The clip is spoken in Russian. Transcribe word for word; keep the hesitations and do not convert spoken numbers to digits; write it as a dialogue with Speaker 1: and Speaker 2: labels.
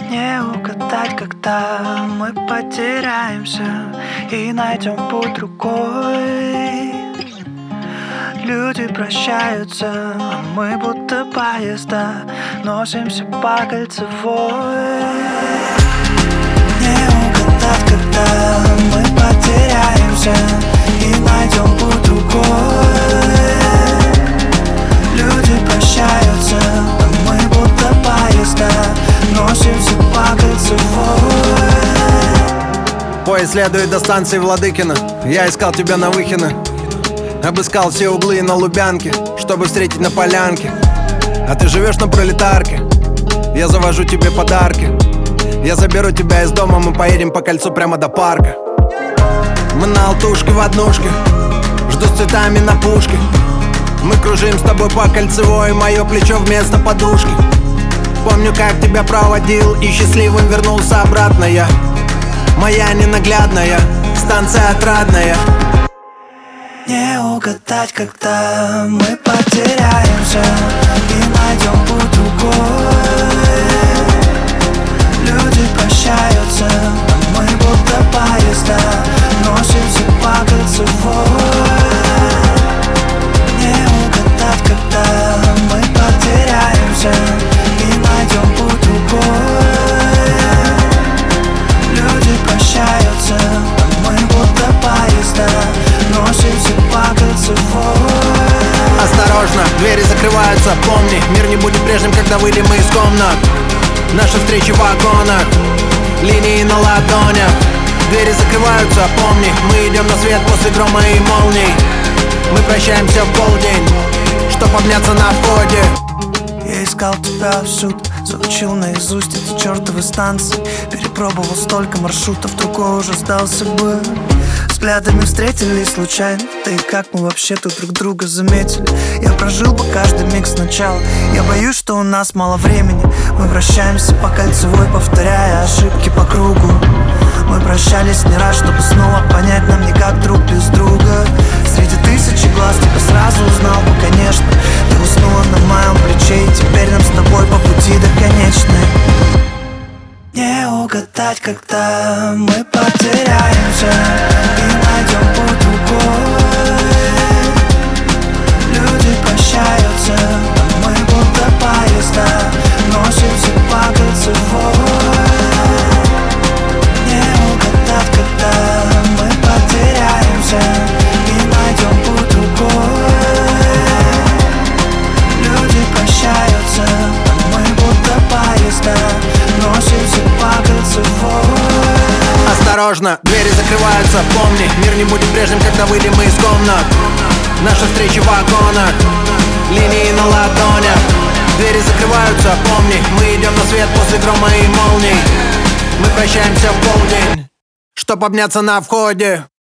Speaker 1: Не угадать, когда мы потеряемся и найдем путь другой. Люди прощаются, а мы будто поезда носимся по кольцевой. Не угадать, когда мы потеряемся и найдем путь другой. Люди прощаются, а мы будто поезда носимся по кольцевой.
Speaker 2: Поезд следует до станции Владыкино. Я искал тебя на Выхино, обыскал все углы на Лубянке, чтобы встретить на полянке. А ты живешь на Пролетарке. Я завожу тебе подарки. Я заберу тебя из дома, мы поедем по кольцу прямо до парка. Мы на алтушке в однушке, жду с цветами на пушке. Мы кружим с тобой по кольцевой, мое плечо вместо подушки. Помню, как тебя проводил и счастливым вернулся обратно я. Моя ненаглядная станция отрадная.
Speaker 1: Не угадать, когда мы потеряемся и найдем путь другой. Люди прощаются, а мы будто поезда носимся по кольцевой. Не угадать, когда мы потеряемся и найдем путь другой. Люди прощаются, а мы будто поезда носимся по кольцевой.
Speaker 2: Осторожно, двери закрываются, помни, мир не будет прежним, когда выйдем мы из комнат. Наши встречи в вагонах, линии на ладонях. Двери закрываются, помни, мы идем на свет после грома и молний. Мы прощаемся в полдень, чтоб обняться на входе.
Speaker 1: Я искал тебя всюду, заучил наизусть эти чертовы станции. Перепробовал столько маршрутов, другой уже сдался бы. Взглядами встретились случайно. Да и как мы вообще-то друг друга заметили? Я прожил бы каждый миг сначала. Я боюсь, что у нас мало времени. Мы вращаемся по кольцевой, повторяя ошибки по кругу. Мы прощались не раз, чтобы снова понять нам не как друг без друга. Среди тысячи глаз тебя сразу узнал бы, конечно. Ты уснула на моем плече, и теперь нам с тобой по пути до конечной. Не угадать, когда мы потеряемся и найдем путь другой. Люди прощаются, а мы будто поезда носимся по кольцевой. Не угадать, когда мы потеряемся и найдем путь другой. Люди прощаются, а мы будто поезда носимся по кольцевой.
Speaker 2: Осторожно, двери закрываются, помни, мир не будет прежним, когда выйдем мы из комнат. Наши встречи в вагонах, линии на ладонях. Двери закрываются, помни, мы идем на свет после грома и молний. Мы прощаемся в полдень, чтоб обняться на входе.